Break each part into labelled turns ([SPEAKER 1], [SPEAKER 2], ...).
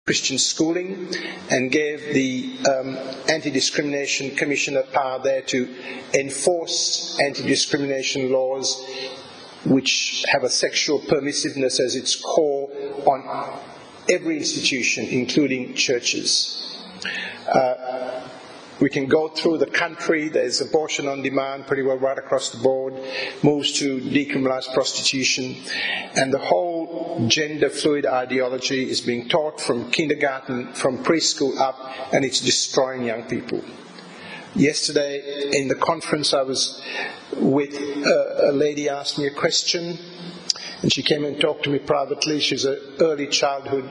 [SPEAKER 1] Christian schooling and gave the Anti-Discrimination Commissioner power there to enforce anti-discrimination laws which have a sexual permissiveness as its core on every institution, including churches. We can go through the country. There's abortion on demand pretty well right across the board, moves to decriminalize prostitution, and the whole gender fluid ideology is being taught from kindergarten, from preschool up, and it's destroying young people. Yesterday in the conference I was with, a lady asked me a question, and she came and talked to me privately. She's an early childhood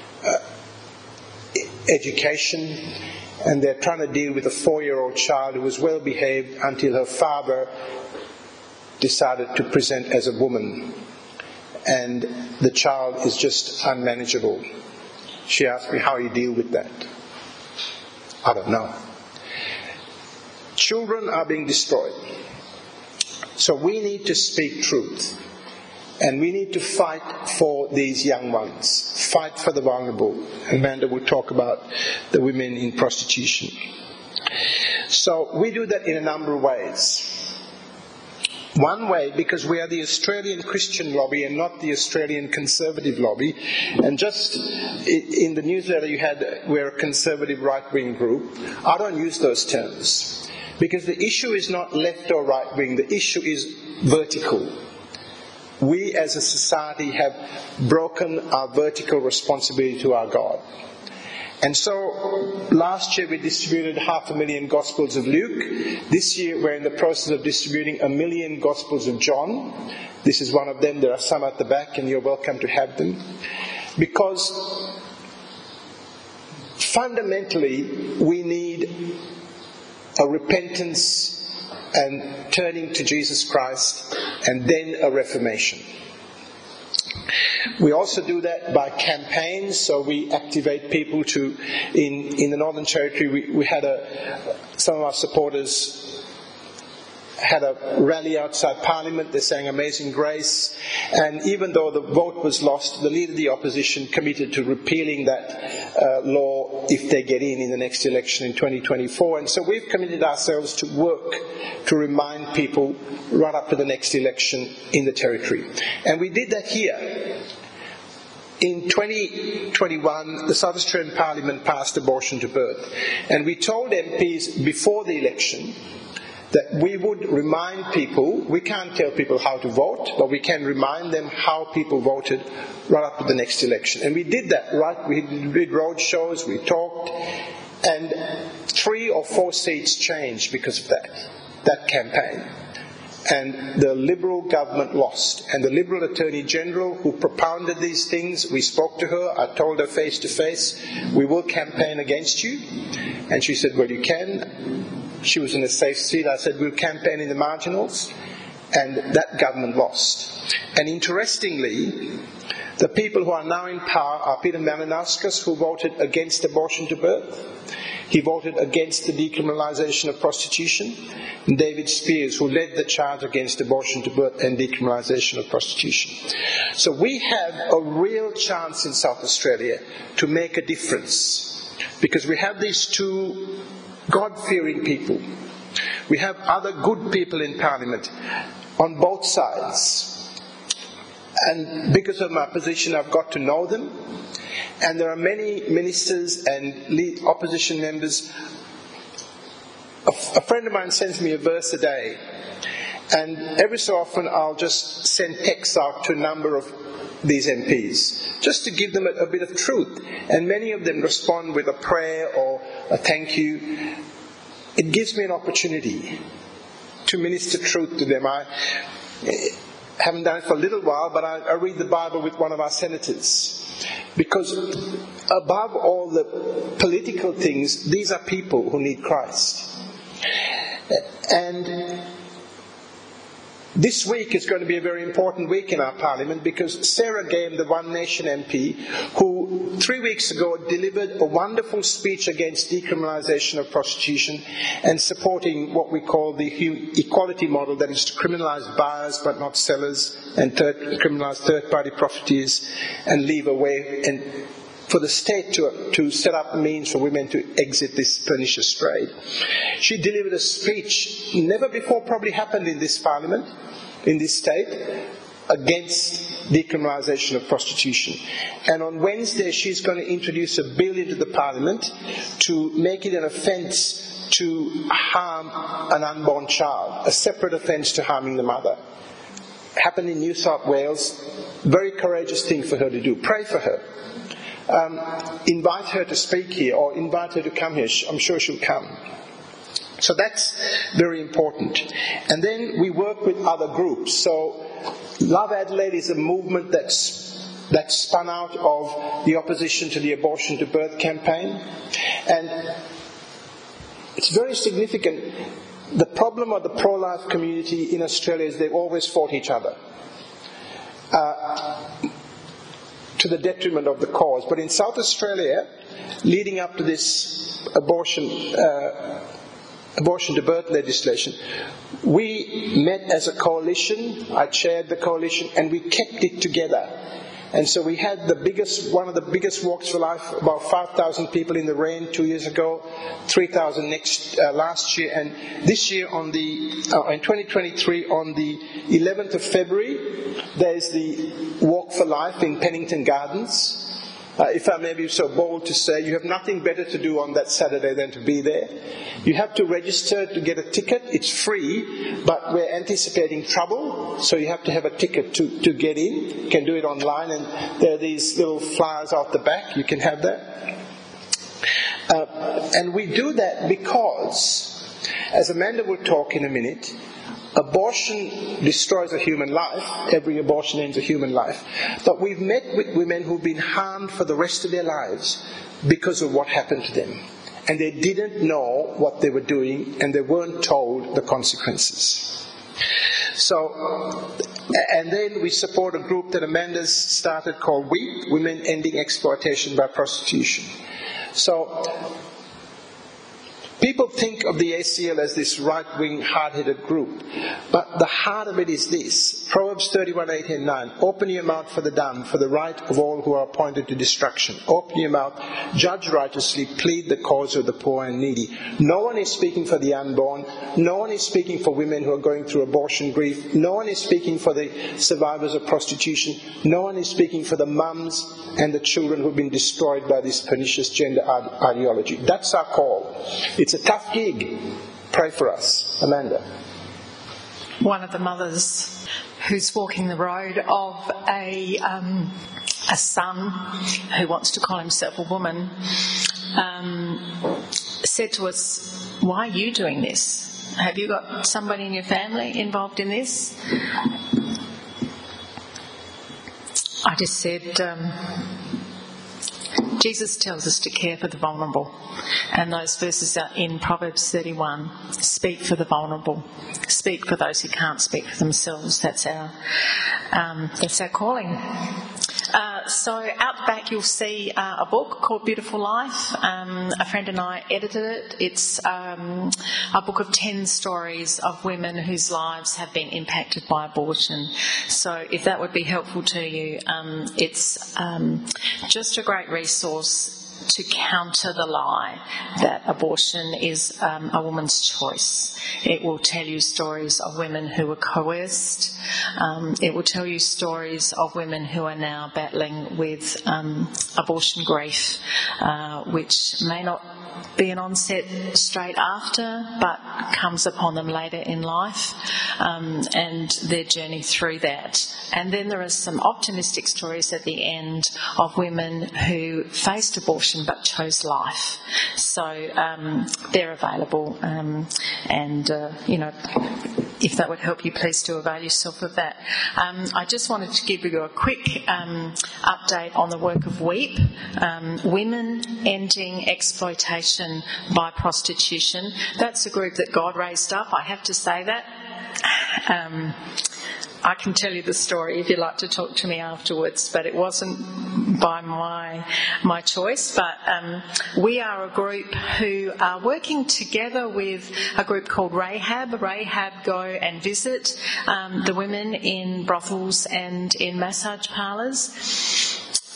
[SPEAKER 1] education, and they're trying to deal with a 4-year-old child who was well behaved until her father decided to present as a woman, and the child is just unmanageable. She asked me how you deal with that. I don't know. Children are being destroyed. So we need to speak truth. And we need to fight for these young ones. Fight for the vulnerable. Amanda will talk about the women in prostitution. So we do that in a number of ways. One way, because we are the Australian Christian lobby and not the Australian conservative lobby. And just in the newsletter you had, we're a conservative right-wing group. I don't use those terms. Because the issue is not left or right-wing. The issue is vertical. We as a society have broken our vertical responsibility to our God. And so last year we distributed 500,000 Gospels of Luke. This year we're in the process of distributing 1 million Gospels of John. This is one of them. There are some at the back and you're welcome to have them. Because fundamentally we need a repentance and turning to Jesus Christ, and then a reformation. We also do that by campaigns, so we activate people to, in the Northern Territory, we had some of our supporters had a rally outside Parliament. They sang Amazing Grace, and even though the vote was lost, the leader of the opposition committed to repealing that law if they get in the next election in 2024. And so we've committed ourselves to work to remind people right up to the next election in the Territory. And we did that here. In 2021, the South Australian Parliament passed abortion to birth. And we told MPs before the election that we would remind people, we can't tell people how to vote, but we can remind them how people voted right up to the next election. And we did that, right? We did road shows, we talked, and 3 or 4 seats changed because of that campaign. And the Liberal government lost. And the Liberal Attorney General who propounded these things, we spoke to her, I told her face to face, we will campaign against you. And she said, well, you can. She was in a safe seat. I said, we'll campaign in the marginals. And that government lost. And interestingly, the people who are now in power are Peter Malinauskas, who voted against abortion to birth. He voted against the decriminalisation of prostitution. And David Spears, who led the charge against abortion to birth and decriminalisation of prostitution. So we have a real chance in South Australia to make a difference. Because we have these 2 God-fearing people. We have other good people in Parliament on both sides. And because of my position, I've got to know them. And there are many ministers and opposition members. A friend of mine sends me a verse a day. And every so often I'll just send texts out to a number of these MPs, just to give them a bit of truth. And many of them respond with a prayer or a thank you. It gives me an opportunity to minister truth to them. I haven't done it for a little while, but I read the Bible with one of our senators. Because above all the political things, these are people who need Christ. And this week is going to be a very important week in our Parliament, because Sarah Game, the One Nation MP, who 3 weeks ago delivered a wonderful speech against decriminalisation of prostitution and supporting what we call the equality model, that is to criminalise buyers but not sellers, and criminalise third-party profiteers and leave away and for the state to set up means for women to exit this pernicious trade. She delivered a speech never before probably happened in this parliament, in this state, against decriminalisation of prostitution. And on Wednesday she's going to introduce a bill into the parliament to make it an offence to harm an unborn child, a separate offence to harming the mother. Happened in New South Wales. Very courageous thing for her to do. Pray for her. Invite her to speak here, or invite her to come here. I'm sure she'll come. So that's very important. And then we work with other groups. So Love Adelaide is a movement that spun out of the opposition to the Abortion to Birth campaign. And it's very significant. The problem of the pro-life community in Australia is they've always fought each other. To the detriment of the cause. But in South Australia, leading up to this abortion to birth legislation, we met as a coalition. I chaired the coalition, and we kept it together. And so we had one of the biggest walks for life, about 5,000 people in the rain 2 years ago, 3,000 last year, and this year in 2023 on the 11th of February, there's the Walk for Life in Pennington Gardens. If I may be so bold to say, you have nothing better to do on that Saturday than to be there. You have to register to get a ticket. It's free, but we're anticipating trouble, so you have to have a ticket to get in. You can do it online, and there are these little flyers out the back. You can have that. And we do that because, as Amanda will talk in a minute, abortion destroys a human life. Every abortion ends a human life. But we've met with women who've been harmed for the rest of their lives because of what happened to them. And they didn't know what they were doing, and they weren't told the consequences. So, and then we support a group that Amanda's started called WEEP, Women Ending Exploitation by Prostitution. So, people think of the ACL as this right-wing, hard-headed group. But the heart of it is this. Proverbs 31:8 and 9. Open your mouth for the dumb, for the right of all who are appointed to destruction. Open your mouth, judge righteously, plead the cause of the poor and needy. No one is speaking for the unborn. No one is speaking for women who are going through abortion grief. No one is speaking for the survivors of prostitution. No one is speaking for the mums and the children who have been destroyed by this pernicious gender ideology. That's our call. It's a tough gig. Pray for us. Amanda.
[SPEAKER 2] One of the mothers who's walking the road of a son who wants to call himself a woman said to us, "Why are you doing this? Have you got somebody in your family involved in this?" I just said, Jesus tells us to care for the vulnerable, and those verses are in Proverbs 31. Speak for the vulnerable. Speak for those who can't speak for themselves. That's our calling. So out the back you'll see a book called Beautiful Life. A friend and I edited it. It's a book of 10 stories of women whose lives have been impacted by abortion. So if that would be helpful to you, it's just a great resource to counter the lie that abortion is a woman's choice. It will tell you stories of women who were coerced. It will tell you stories of women who are now battling with abortion grief, which may not be an onset straight after, but comes upon them later in life, and their journey through that. And then there are some optimistic stories at the end of women who faced abortion but chose life. So they're available, if that would help you, please do avail yourself of that. I just wanted to give you a quick update on the work of WEEP, Women Ending Exploitation by Prostitution. That's a group that God raised up, I have to say that. I can tell you the story if you'd like to talk to me afterwards, but it wasn't by my choice. But we are a group who are working together with a group called Rahab Go and Visit, the women in brothels and in massage parlours.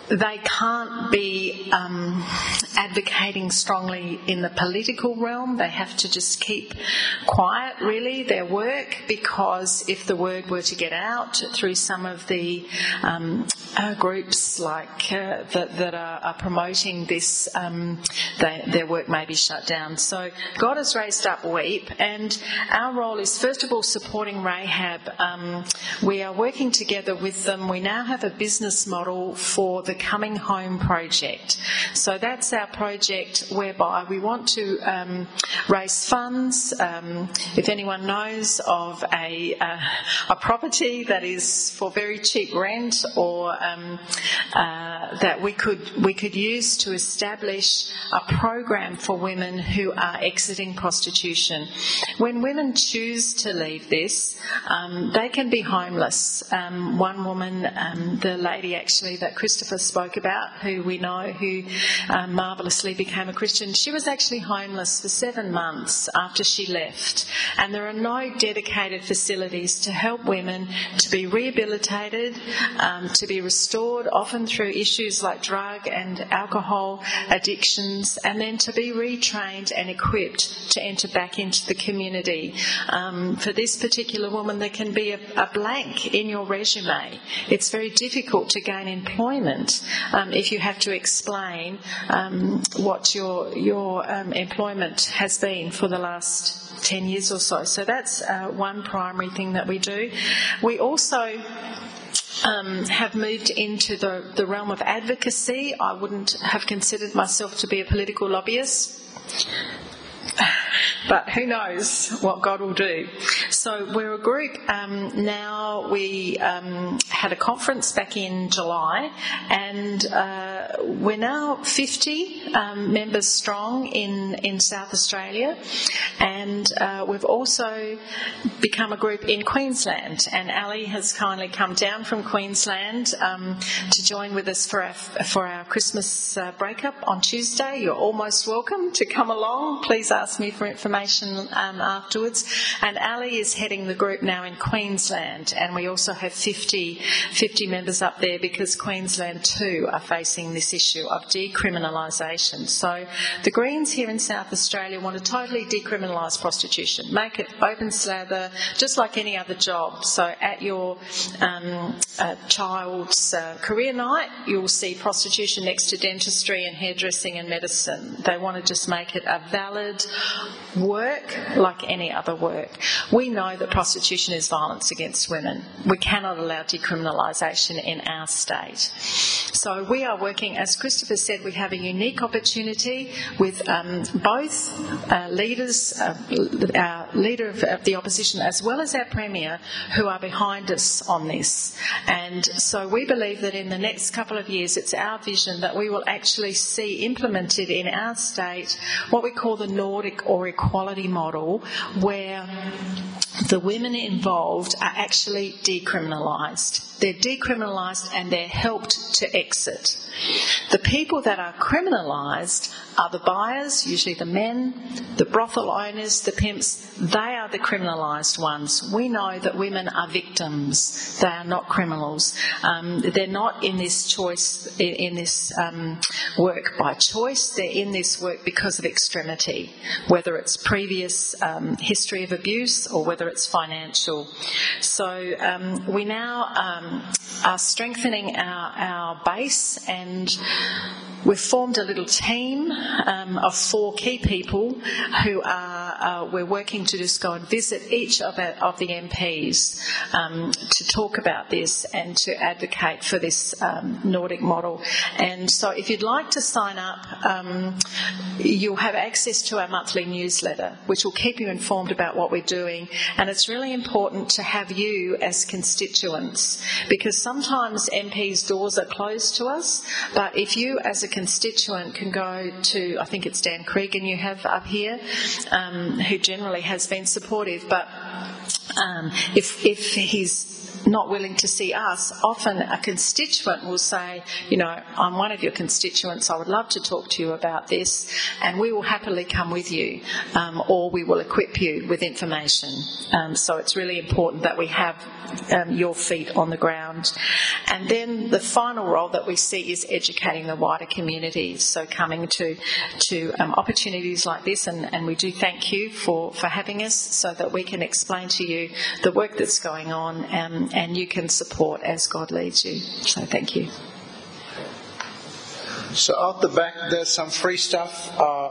[SPEAKER 2] they can't be advocating strongly in the political realm. They have to just keep quiet, really, their work, because if the word were to get out through some of the groups like that are promoting this, their work may be shut down. So God has raised up WEEP, and our role is, first of all, supporting Rahab. We are working together with them. We now have a business model for the Coming Home project. So that's our project whereby we want to raise funds. If anyone knows of a property that is for very cheap rent, or that we could use to establish a program for women who are exiting prostitution. When women choose to leave this, they can be homeless. One woman, the lady actually that Christopher spoke about, who we know, who marvellously became a Christian, she was actually homeless for 7 months after she left. And there are no dedicated facilities to help women to be rehabilitated, to be restored, often through issues like drug and alcohol addictions, and then to be retrained and equipped to enter back into the community. For this particular woman, there can be a blank in your resume. It's very difficult to gain employment if you have to explain what your employment has been for the last 10 years or so. So that's one primary thing that we do. We also have moved into the realm of advocacy. I wouldn't have considered myself to be a political lobbyist, but who knows what God will do. So we're a group now. We had a conference back in July, and we're now 50 members strong in South Australia, and we've also become a group in Queensland, and Ali has kindly come down from Queensland to join with us for our Christmas breakup on Tuesday. You're almost welcome to come along. Please ask me for information afterwards. And Ali is heading the group now in Queensland, and we also have 50 members up there because Queensland too are facing this issue of decriminalisation. So the Greens here in South Australia want to totally decriminalise prostitution, make it open slather, just like any other job. So at your child's career night, you'll see prostitution next to dentistry and hairdressing and medicine. They want to just make it a valid work like any other work. We know that prostitution is violence against women. We cannot allow decriminalisation in our state. So we are working, as Christopher said, we have a unique opportunity with both leaders, our leader of the opposition as well as our Premier, who are behind us on this. And so we believe that in the next couple of years, it's our vision that we will actually see implemented in our state what we call the Nordic or equality model, where the women involved are actually decriminalised. They're decriminalised and they're helped to exit. The people that are criminalised are the buyers, usually the men, the brothel owners, the pimps. They are the criminalised ones. We know that women are victims. They are not criminals. They're not in this choice, in this work by choice. They're in this work because of extremity, whether it's previous history of abuse or whether it's financial. So we now are strengthening our base, and we've formed a little team of 4 key people who are we're working to just go and visit each of the MPs to talk about this and to advocate for this Nordic model. And so if you'd like to sign up, you'll have access to our monthly newsletter, which will keep you informed about what we're doing. And it's really important to have you as constituents, because sometimes MPs' doors are closed to us, but if you as a constituent can go to, I think it's Dan Cregan you have up here, who generally has been supportive, but if he's not willing to see us, often a constituent will say, I'm one of your constituents, I would love to talk to you about this, and we will happily come with you, or we will equip you with information. So it's really important that we have your feet on the ground. And then the final role that we see is educating the wider community. So coming to opportunities like this, and we do thank you for having us so that we can explain to you the work that's going on, and you can support as God leads you. So thank you.
[SPEAKER 1] So out the back there's some free stuff.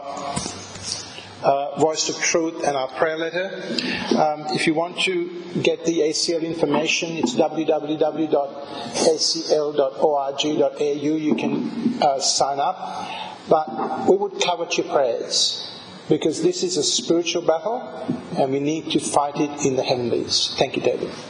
[SPEAKER 1] Voice of Truth and our prayer letter. If you want to get the ACL information, it's www.acl.org.au. You can sign up. But we would covet your prayers, because this is a spiritual battle and we need to fight it in the heavenlies. Thank you, David.